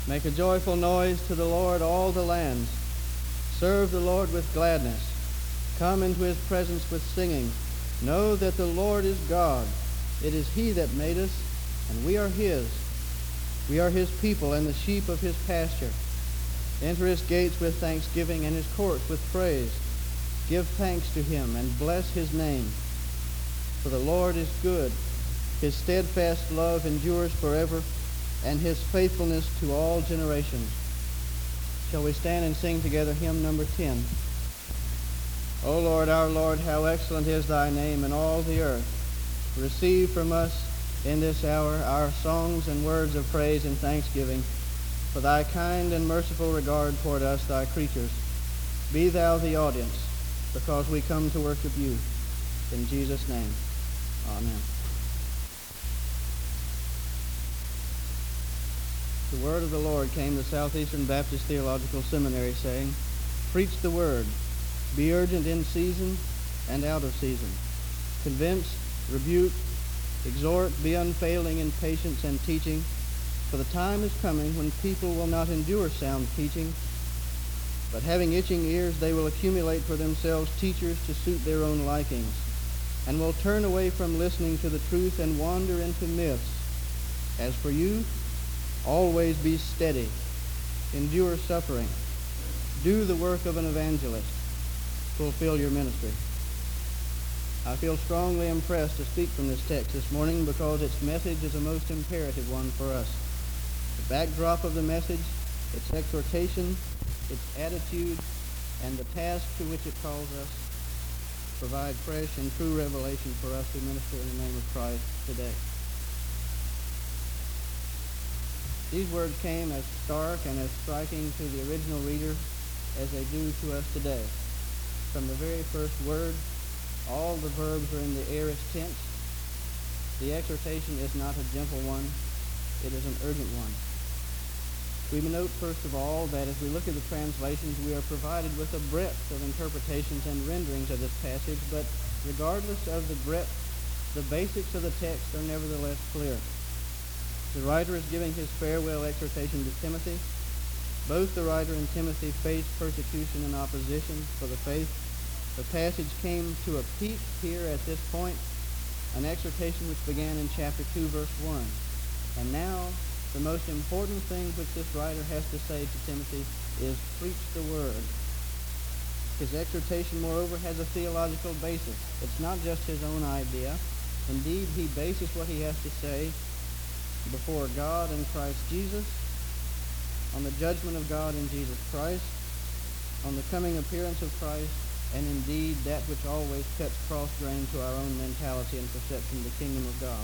Make a joyful noise to the Lord, all the lands. Serve the Lord with gladness. Come into his presence with singing. Know that the Lord is God. It is he that made us, and we are his. We are his people and the sheep of his pasture. Enter his gates with thanksgiving and his courts with praise. Give thanks to him and bless his name. For the Lord is good. His steadfast love endures forever, and his faithfulness to all generations. Shall we stand and sing together hymn number 10? O Lord, our Lord, how excellent is thy name in all the earth. Receive from us in this hour our songs and words of praise and thanksgiving for thy kind and merciful regard toward us, thy creatures. Be thou the audience, because we come to worship you. In Jesus' name, amen. The word of the Lord came to Southeastern Baptist Theological Seminary, saying, Preach the word. Be urgent in season and out of season. Convince, rebuke, exhort, be unfailing in patience and teaching. For the time is coming when people will not endure sound teaching, but having itching ears, they will accumulate for themselves teachers to suit their own likings, and will turn away from listening to the truth and wander into myths. As for you, always be steady, endure suffering, do the work of an evangelist, fulfill your ministry. I feel strongly impressed to speak from this text this morning because its message is a most imperative one for us. The backdrop of the message, its exhortation, its attitude, and the task to which it calls us provide fresh and true revelation for us who minister in the name of Christ today. These words came as stark and as striking to the original reader as they do to us today. From the very first word, all the verbs are in the aorist tense. The exhortation is not a gentle one, it is an urgent one. We note, first of all, that as we look at the translations, we are provided with a breadth of interpretations and renderings of this passage, but regardless of the breadth, the basics of the text are nevertheless clear. The writer is giving his farewell exhortation to Timothy. Both the writer and Timothy faced persecution and opposition for the faith. The passage came to a peak here at this point, an exhortation which began in chapter 2, verse 1. And now, the most important thing which this writer has to say to Timothy is preach the word. His exhortation, moreover, has a theological basis. It's not just his own idea. Indeed, he bases what he has to say before God and Christ Jesus, on the judgment of God in Jesus Christ, on the coming appearance of Christ, and indeed that which always cuts cross-grain to our own mentality and perception of the kingdom of God.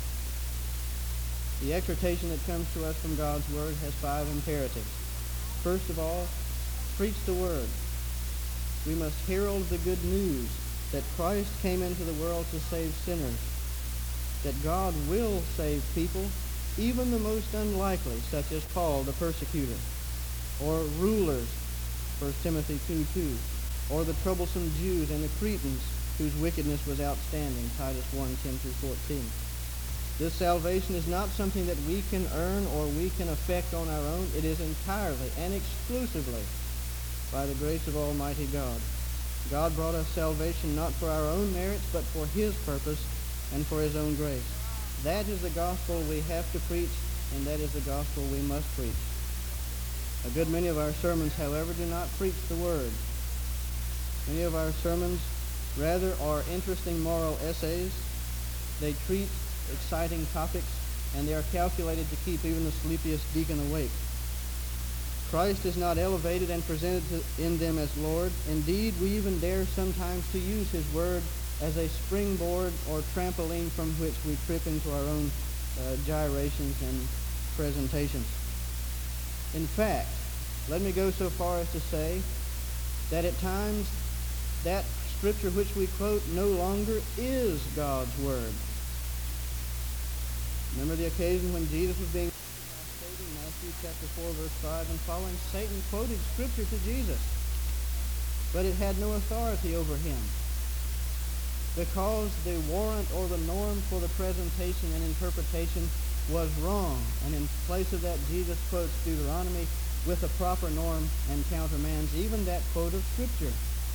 The exhortation that comes to us from God's Word has 5 imperatives. First of all, preach the Word. We must herald the good news that Christ came into the world to save sinners, that God will save people, even the most unlikely, such as Paul, the persecutor, or rulers, 1 Timothy 2:2, or the troublesome Jews and the Cretans, whose wickedness was outstanding, Titus 1:10-14. This salvation is not something that we can earn or we can effect on our own. It is entirely and exclusively by the grace of Almighty God. God brought us salvation not for our own merits, but for his purpose and for his own grace. That is the gospel we have to preach, and that is the gospel we must preach. A good many of our sermons, however, do not preach the word. Many of our sermons rather are interesting moral essays. They treat exciting topics, and they are calculated to keep even the sleepiest deacon awake. Christ is not elevated and presented in them as Lord. Indeed, we even dare sometimes to use his word as a springboard or trampoline from which we trip into our own gyrations and presentations. In fact, let me go so far as to say that at times that scripture which we quote no longer is God's word. Remember the occasion when Jesus was being in Matthew chapter 4, verse 5 and following. Satan quoted scripture to Jesus, but it had no authority over him, because the warrant or the norm for the presentation and interpretation was wrong, and in place of that, Jesus quotes Deuteronomy with a proper norm and countermands even that quote of Scripture.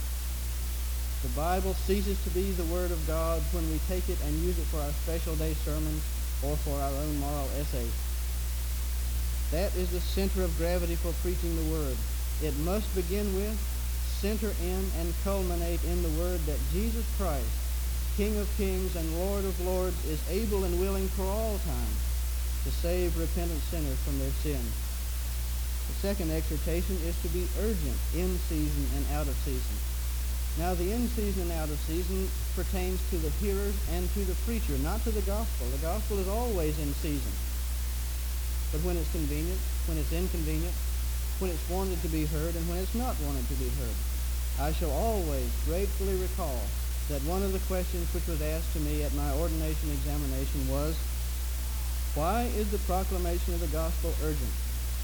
The Bible ceases to be the Word of God when we take it and use it for our special day sermons or for our own moral essays. That is the center of gravity for preaching the Word. It must begin with, center in, and culminate in the Word that Jesus Christ, King of kings and Lord of lords, is able and willing for all time to save repentant sinners from their sins. The second exhortation is to be urgent, in season and out of season. Now, the in season and out of season pertains to the hearers and to the preacher, not to the gospel. The gospel is always in season. But when it's convenient, when it's inconvenient, when it's wanted to be heard, and when it's not wanted to be heard. I shall always gratefully recall that one of the questions which was asked to me at my ordination examination was, why is the proclamation of the gospel urgent?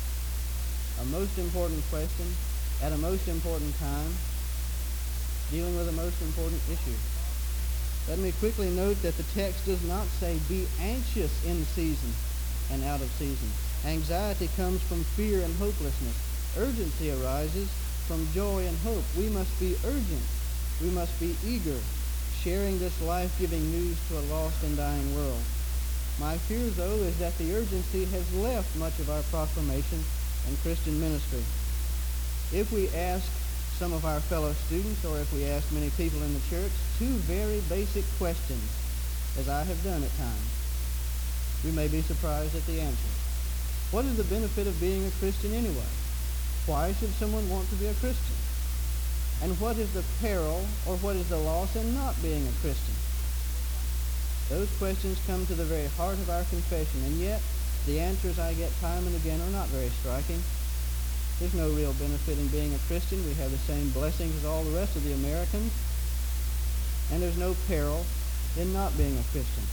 A most important question at a most important time, dealing with a most important issue. Let me quickly note that the text does not say, be anxious in season and out of season. Anxiety comes from fear and hopelessness. Urgency arises from joy and hope. We must be urgent. We must be eager, sharing this life-giving news to a lost and dying world. My fear, though, is that the urgency has left much of our proclamation and Christian ministry. If we ask some of our fellow students, or if we ask many people in the church, two very basic questions, as I have done at times, we may be surprised at the answer. What is the benefit of being a Christian anyway? Why should someone want to be a Christian? And what is the peril, or what is the loss in not being a Christian? Those questions come to the very heart of our confession, and yet the answers I get time and again are not very striking. There's no real benefit in being a Christian. We have the same blessings as all the rest of the Americans. And there's no peril in not being a Christian.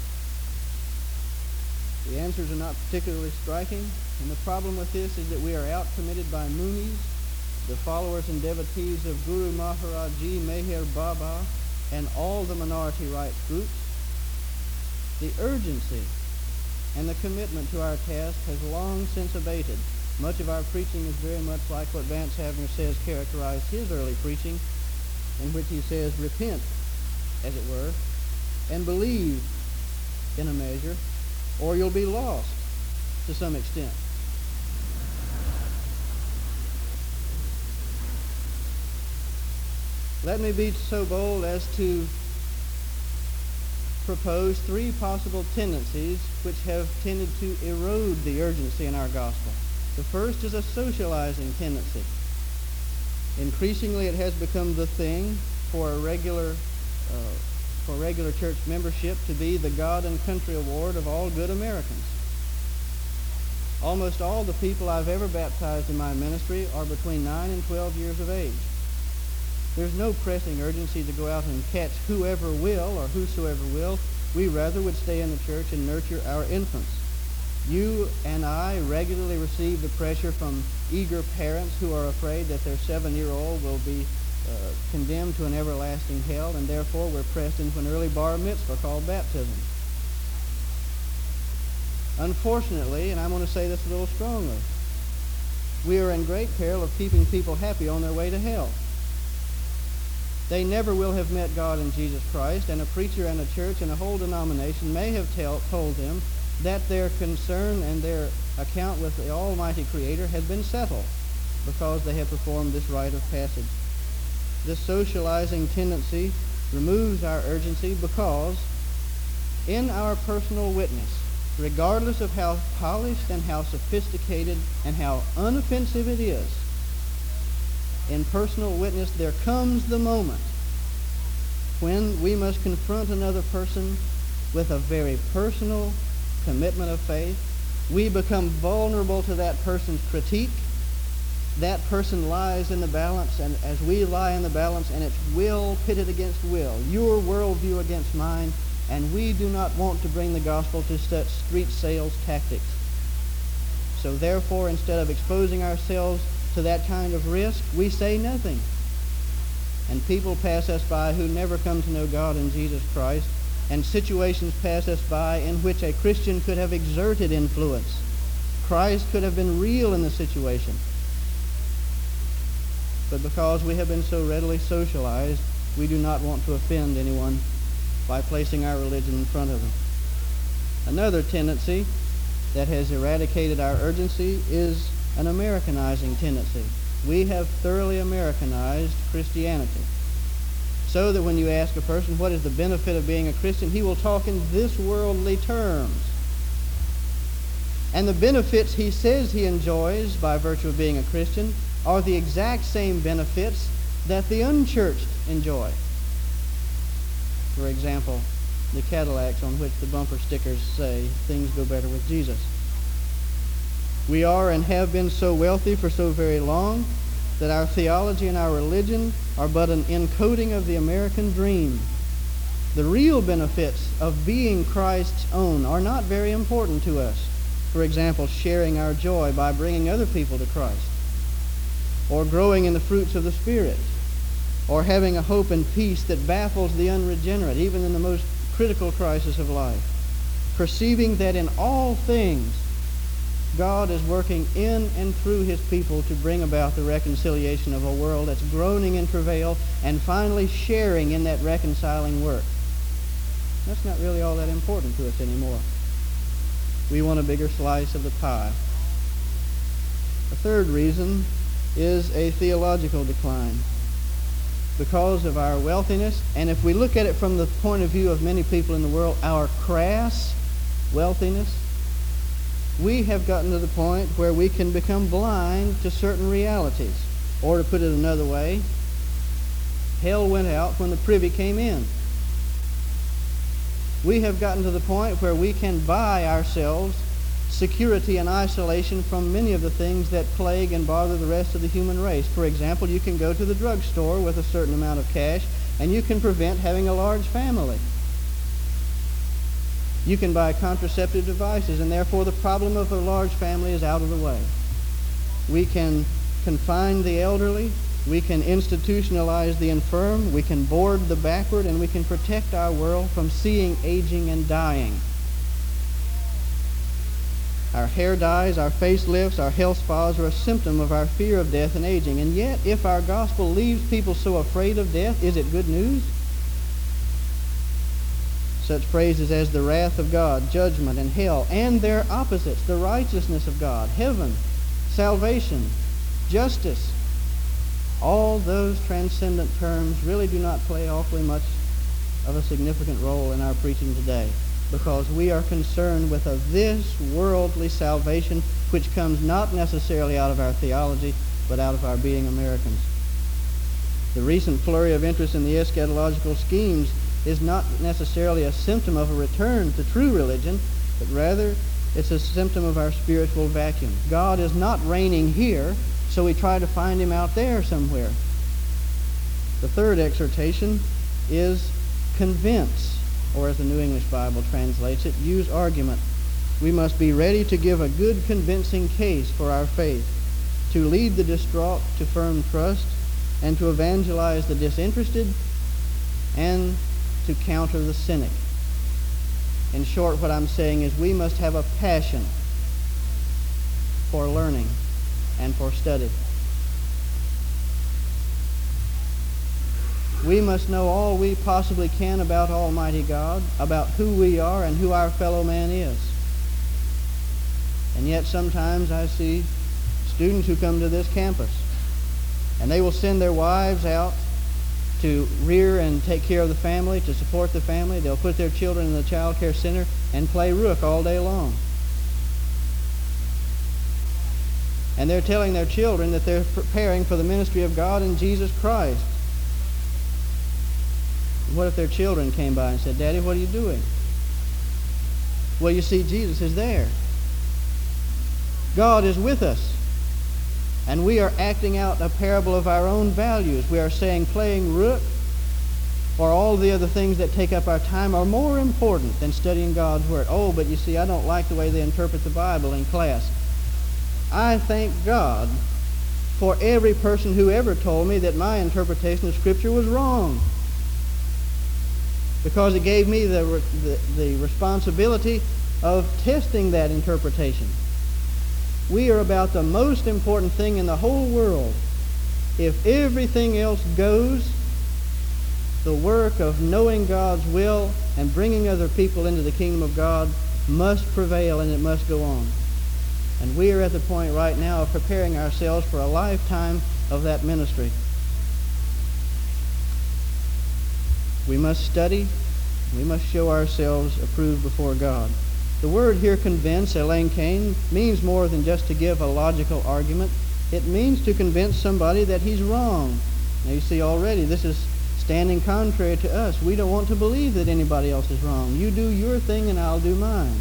The answers are not particularly striking, and the problem with this is that we are outcommitted by Munis, the followers and devotees of Guru Maharaji Meher Baba, and all the minority rights groups. The urgency and the commitment to our task has long since abated. Much of our preaching is very much like what Vance Havner says characterized his early preaching, in which he says, repent, as it were, and believe in a measure, or you'll be lost to some extent. Let me be so bold as to propose three possible tendencies which have tended to erode the urgency in our gospel. The first is a socializing tendency. Increasingly, it has become the thing for regular church membership to be the God and country award of all good Americans. Almost all the people I've ever baptized in my ministry are between 9 and 12 years of age. There's no pressing urgency to go out and catch whoever will or whosoever will. We rather would stay in the church and nurture our infants. You and I regularly receive the pressure from eager parents who are afraid that their 7-year-old will be condemned to an everlasting hell, and therefore we're pressed into an early bar mitzvah called baptism. Unfortunately, and I'm going to say this a little strongly, we are in great peril of keeping people happy on their way to hell. They never will have met God in Jesus Christ, and a preacher and a church and a whole denomination may have told them that their concern and their account with the Almighty Creator has been settled because they have performed this rite of passage. This socializing tendency removes our urgency because in our personal witness, regardless of how polished and how sophisticated and how unoffensive it is, in personal witness there comes the moment when we must confront another person with a very personal commitment of faith. We become vulnerable to that person's critique. That person lies in the balance, and as we lie in the balance, and it's will pitted against will, your worldview against mine, and we do not want to bring the gospel to such street sales tactics. So therefore, instead of exposing ourselves to that kind of risk, we say nothing. And people pass us by who never come to know God and Jesus Christ, and situations pass us by in which a Christian could have exerted influence. Christ could have been real in the situation. But because we have been so readily socialized, we do not want to offend anyone by placing our religion in front of them. Another tendency that has eradicated our urgency is an Americanizing tendency. We have thoroughly Americanized Christianity, so that when you ask a person what is the benefit of being a Christian, he will talk in this worldly terms. And the benefits he says he enjoys by virtue of being a Christian are the exact same benefits that the unchurched enjoy. For example, the Cadillacs on which the bumper stickers say, "Things go better with Jesus." We are and have been so wealthy for so very long that our theology and our religion are but an encoding of the American dream. The real benefits of being Christ's own are not very important to us. For example, sharing our joy by bringing other people to Christ, or growing in the fruits of the Spirit, or having a hope and peace that baffles the unregenerate, even in the most critical crisis of life. Perceiving that in all things, God is working in and through his people to bring about the reconciliation of a world that's groaning in travail, and finally sharing in that reconciling work. That's not really all that important to us anymore. We want a bigger slice of the pie. A third reason is a theological decline. Because of our wealthiness, and if we look at it from the point of view of many people in the world, our crass wealthiness, we have gotten to the point where we can become blind to certain realities. Or to put it another way, hell went out when the privy came in. We have gotten to the point where we can buy ourselves security and isolation from many of the things that plague and bother the rest of the human race. For example, you can go to the drugstore with a certain amount of cash, and you can prevent having a large family. You can buy contraceptive devices, and therefore the problem of a large family is out of the way. We can confine the elderly, we can institutionalize the infirm, we can board the backward, and we can protect our world from seeing aging and dying. Our hair dyes, our facelifts, our health spas are a symptom of our fear of death and aging. And yet, if our gospel leaves people so afraid of death, is it good news? Such phrases as the wrath of God, judgment, and hell, and their opposites, the righteousness of God, heaven, salvation, justice, all those transcendent terms really do not play awfully much of a significant role in our preaching today, because we are concerned with this worldly salvation, which comes not necessarily out of our theology, but out of our being Americans. The recent flurry of interest in the eschatological schemes is not necessarily a symptom of a return to true religion, but rather it's a symptom of our spiritual vacuum. God is not reigning here, so we try to find him out there somewhere. The third exhortation is convince, or as the New English Bible translates it, use argument. We must be ready to give a good convincing case for our faith, to lead the distraught to firm trust, and to evangelize the disinterested, and to counter the cynic. In short, what I'm saying is we must have a passion for learning and for study. We must know all we possibly can about Almighty God, about who we are and who our fellow man is. And yet sometimes I see students who come to this campus, and they will send their wives out to rear and take care of the family, to support the family. They'll put their children in the child care center and play rook all day long. And they're telling their children that they're preparing for the ministry of God in Jesus Christ. What if their children came by and said, "Daddy, what are you doing?" Well, you see, Jesus is there. God is with us. And we are acting out a parable of our own values. We are saying playing rook or all the other things that take up our time are more important than studying God's Word. Oh, but you see, I don't like the way they interpret the Bible in class. I thank God for every person who ever told me that my interpretation of Scripture was wrong. because it gave me the responsibility of testing that interpretation. We are about the most important thing in the whole world. If everything else goes, the work of knowing God's will and bringing other people into the kingdom of God must prevail, and it must go on. And we are at the point right now of preparing ourselves for a lifetime of that ministry. We must study. We must show ourselves approved before God. The word here, convince, elenkein, means more than just to give a logical argument. It means to convince somebody that he's wrong. Now you see already, this is standing contrary to us. We don't want to believe that anybody else is wrong. You do your thing and I'll do mine.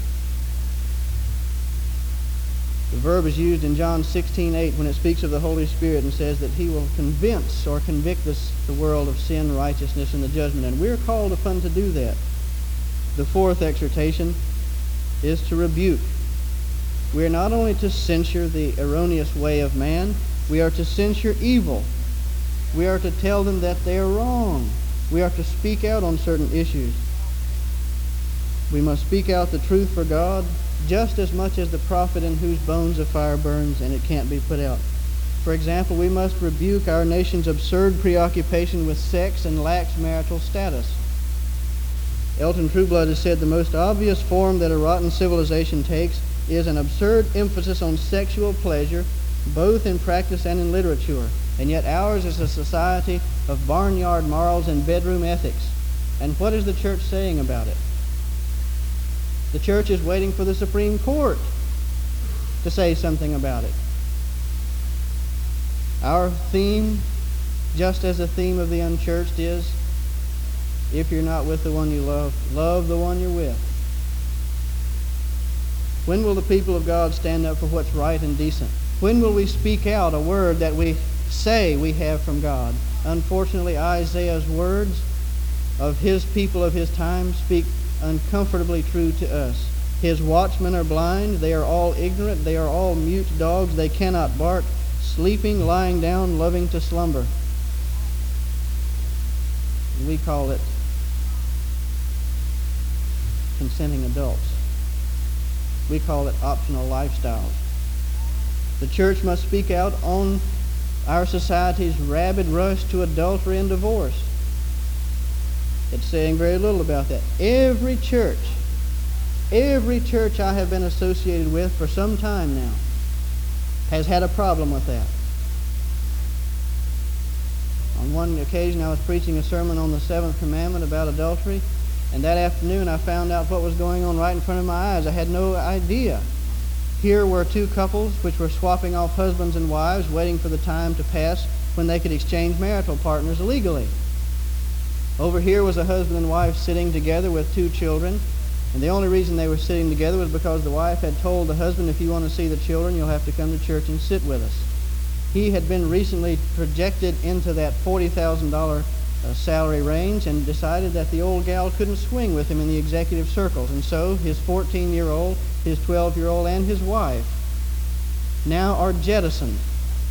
The verb is used in John 16:8 when it speaks of the Holy Spirit and says that he will convince or convict the world of sin, righteousness, and the judgment. And we're called upon to do that. The fourth exhortation is to rebuke. We are not only to censure the erroneous way of man, we are to censure evil. We are to tell them that they are wrong. We are to speak out on certain issues. We must speak out the truth for God just as much as the prophet in whose bones a fire burns and it can't be put out. For example, we must rebuke our nation's absurd preoccupation with sex and lax marital status. Elton Trueblood has said the most obvious form that a rotten civilization takes is an absurd emphasis on sexual pleasure, both in practice and in literature. And yet ours is a society of barnyard morals and bedroom ethics. And what is the church saying about it? The church is waiting for the Supreme Court to say something about it. Our theme, just as the theme of the unchurched is, if you're not with the one you love, love the one you're with. When will the people of God stand up for what's right and decent? When will we speak out a word that we say we have from God? Unfortunately, Isaiah's words of his people of his time speak uncomfortably true to us. His watchmen are blind, they are all ignorant, they are all mute dogs, they cannot bark, sleeping, lying down, loving to slumber. We call it consenting adults. We call it optional lifestyles. The church must speak out on our society's rabid rush to adultery and divorce. It's saying very little about that. Every church I have been associated with for some time now has had a problem with that. On one occasion I was preaching a sermon on the seventh commandment about adultery, and that afternoon I found out what was going on right in front of my eyes. I had no idea. Here were two couples which were swapping off husbands and wives, waiting for the time to pass when they could exchange marital partners legally. Over here was a husband and wife sitting together with two children, and the only reason they were sitting together was because the wife had told the husband, if you want to see the children, you'll have to come to church and sit with us. He had been recently projected into that $40,000 salary range and decided that the old gal couldn't swing with him in the executive circles, and so his 14-year-old, his 12-year-old, and his wife now are jettisoned.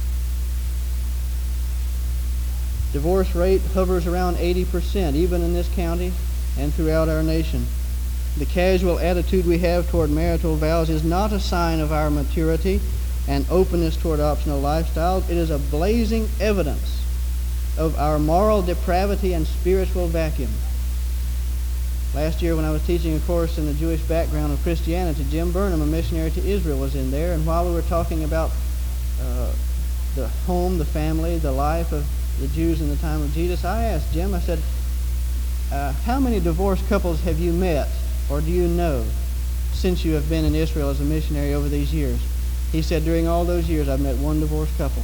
Divorce rate hovers around 80%, even in this county and throughout our nation. The casual attitude we have toward marital vows is not a sign of our maturity and openness toward optional lifestyles. It is a blazing evidence of our moral depravity and spiritual vacuum. Last year when I was teaching a course in the Jewish background of Christianity, Jim Burnham, a missionary to Israel, was in there, and while we were talking about the home, the family, the life of the Jews in the time of Jesus, I asked Jim, I said, how many divorced couples have you met or do you know since you have been in Israel as a missionary over these years? He said, during all those years I've met one divorced couple.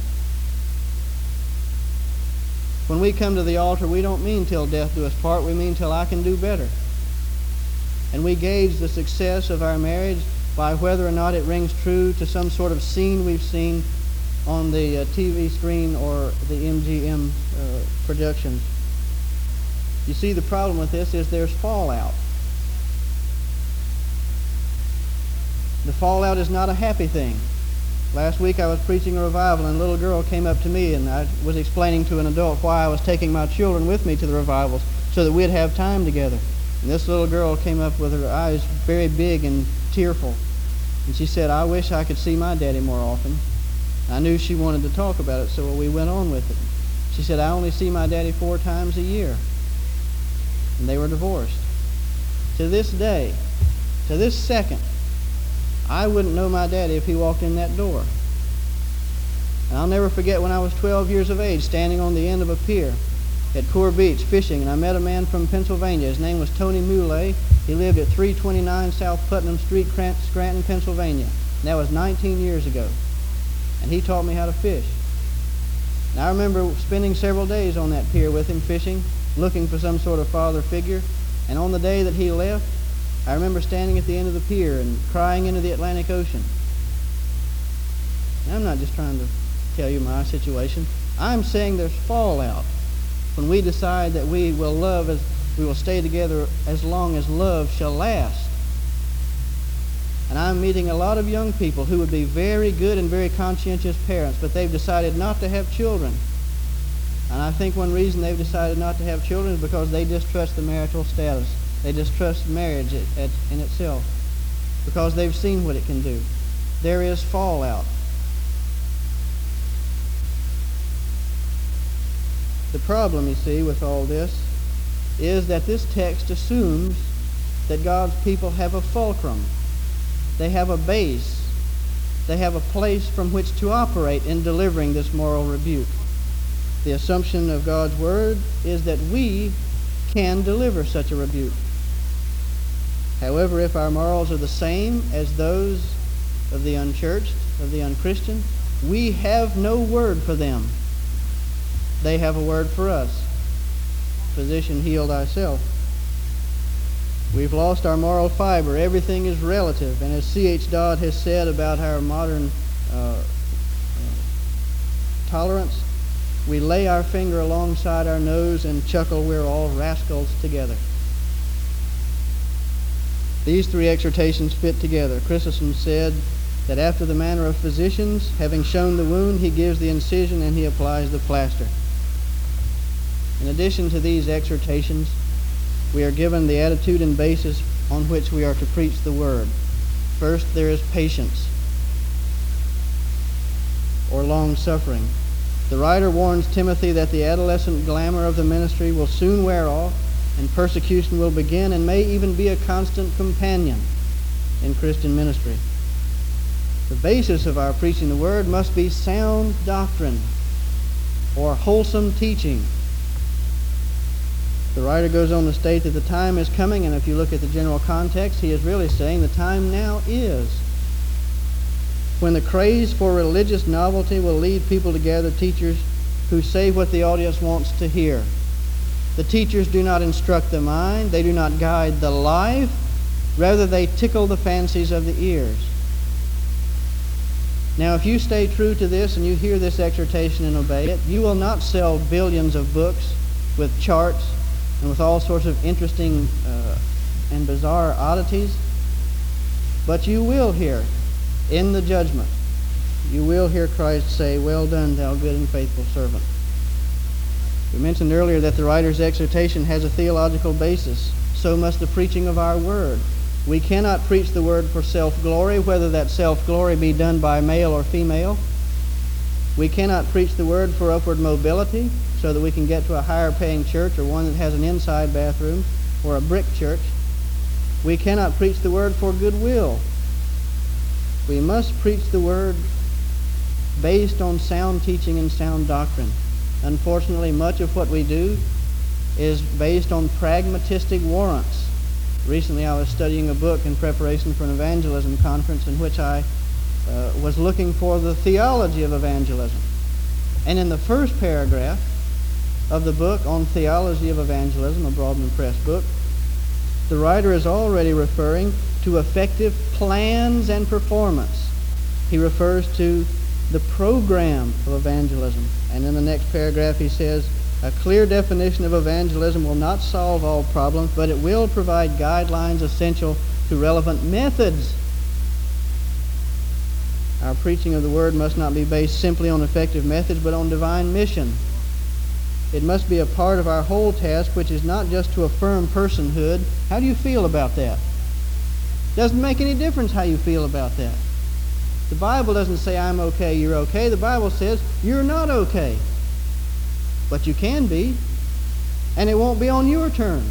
When we come to the altar, we don't mean till death do us part, we mean till I can do better. And we gauge the success of our marriage by whether or not it rings true to some sort of scene we've seen on the TV screen or the MGM productions. You see, the problem with this is there's fallout. The fallout is not a happy thing. Last week I was preaching a revival and a little girl came up to me and I was explaining to an adult why I was taking my children with me to the revivals. so that we'd have time together. And this little girl came up with her eyes very big and tearful. And she said, I wish I could see my daddy more often. I knew she wanted to talk about it, so we went on with it. She said, I only see my daddy 4 times a year. And they were divorced. To this day, to this second, I wouldn't know my daddy if he walked in that door. And I'll never forget when I was 12 years of age, standing on the end of a pier at Poor Beach fishing, and I met a man from Pennsylvania. His name was Tony Moulet. He lived at 329 South Putnam Street, Scranton, Pennsylvania. And that was 19 years ago. And he taught me how to fish. And I remember spending several days on that pier with him fishing, looking for some sort of father figure. And on the day that he left, I remember standing at the end of the pier and crying into the Atlantic Ocean. And I'm not just trying to tell you my situation. I'm saying there's fallout when we decide that we will stay together as long as love shall last. And I'm meeting a lot of young people who would be very good and very conscientious parents, but they've decided not to have children. And I think one reason they've decided not to have children is because they distrust the marital status. They distrust marriage in itself, because they've seen what it can do. There is fallout. The problem, you see, with all this is that this text assumes that God's people have a fulcrum. They have a base. They have a place from which to operate in delivering this moral rebuke. The assumption of God's Word is that we can deliver such a rebuke. However, if our morals are the same as those of the unchurched, of the unchristian, we have no word for them. They have a word for us. Physician, heal thyself. We've lost our moral fiber. Everything is relative. And as C.H. Dodd has said about our modern tolerance, we lay our finger alongside our nose and chuckle, we're all rascals together. These 3 exhortations fit together. Chrysostom said that after the manner of physicians, having shown the wound, he gives the incision and he applies the plaster. In addition to these exhortations, we are given the attitude and basis on which we are to preach the Word. First, there is patience, or long-suffering. The writer warns Timothy that the adolescent glamour of the ministry will soon wear off, and persecution will begin and may even be a constant companion in Christian ministry. The basis of our preaching the Word must be sound doctrine or wholesome teaching. The writer goes on to state that the time is coming, and if you look at the general context, he is really saying the time now is when the craze for religious novelty will lead people to gather teachers who say what the audience wants to hear. The teachers do not instruct the mind, they do not guide the life, rather they tickle the fancies of the ears. Now, if you stay true to this and you hear this exhortation and obey it, you will not sell billions of books with charts and with all sorts of interesting and bizarre oddities, but you will hear in the judgment, you will hear Christ say, "Well done, thou good and faithful servant." We mentioned earlier that the writer's exhortation has a theological basis. So must the preaching of our Word. We cannot preach the Word for self-glory, whether that self-glory be done by male or female. We cannot preach the Word for upward mobility, so that we can get to a higher-paying church or one that has an inside bathroom or a brick church. We cannot preach the Word for goodwill. We must preach the Word based on sound teaching and sound doctrine. Unfortunately, much of what we do is based on pragmatistic warrants. Recently, I was studying a book in preparation for an evangelism conference in which I was looking for the theology of evangelism. And in the first paragraph of the book on theology of evangelism, a Broadman Press book, the writer is already referring to effective plans and performance. He refers to the program of evangelism. And in the next paragraph he says, a clear definition of evangelism will not solve all problems, but it will provide guidelines essential to relevant methods. Our preaching of the Word must not be based simply on effective methods, but on divine mission. It must be a part of our whole task, which is not just to affirm personhood. How do you feel about that? Doesn't make any difference how you feel about that. The Bible doesn't say I'm okay, you're okay. The Bible says you're not okay. But you can be, and it won't be on your terms.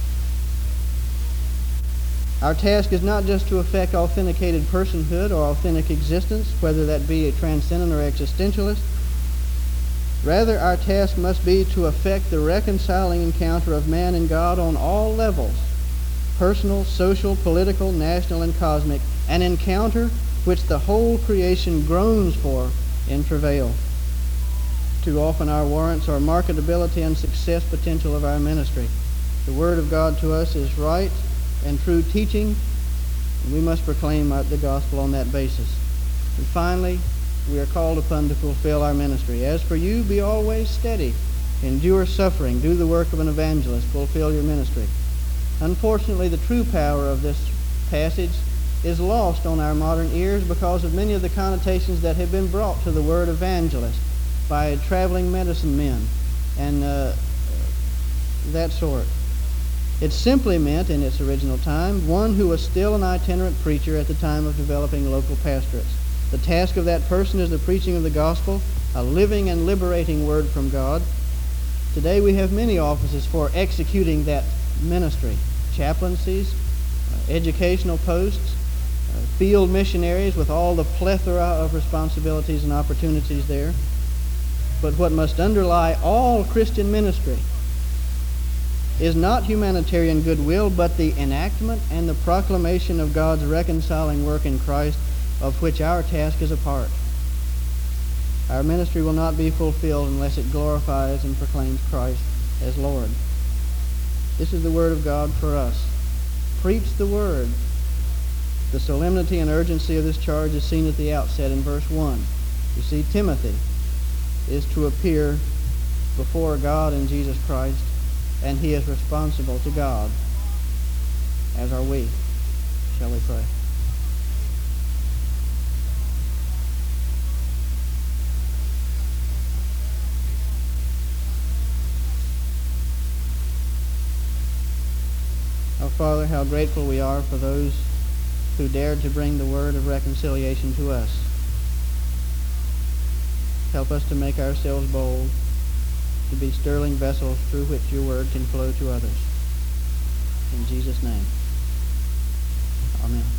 Our task is not just to affect authenticated personhood or authentic existence, whether that be a transcendent or existentialist. Rather, our task must be to effect the reconciling encounter of man and God on all levels, personal, social, political, national, and cosmic, an encounter which the whole creation groans for in travail. Too often our warrants are marketability and success potential of our ministry. The Word of God to us is right and true teaching, and we must proclaim the gospel on that basis. And finally, we are called upon to fulfill our ministry. As for you, be always steady, endure suffering, do the work of an evangelist, fulfill your ministry. Unfortunately, the true power of this passage is lost on our modern ears because of many of the connotations that have been brought to the word evangelist by traveling medicine men and that sort. It simply meant, in its original time, one who was still an itinerant preacher at the time of developing local pastorates. The task of that person is the preaching of the gospel, a living and liberating word from God. Today we have many offices for executing that ministry. Chaplaincies, educational posts, field missionaries with all the plethora of responsibilities and opportunities there. But what must underlie all Christian ministry is not humanitarian goodwill, but the enactment and the proclamation of God's reconciling work in Christ, of which our task is a part. Our ministry will not be fulfilled unless it glorifies and proclaims Christ as Lord. This is the word of God for us. Preach the word. The solemnity and urgency of this charge is seen at the outset in verse 1. You see, Timothy is to appear before God and Jesus Christ, and he is responsible to God, as are we. Shall we pray? Our Father, how grateful we are for those who dared to bring the word of reconciliation to us. Help us to make ourselves bold, to be sterling vessels through which your word can flow to others. In Jesus' name, amen.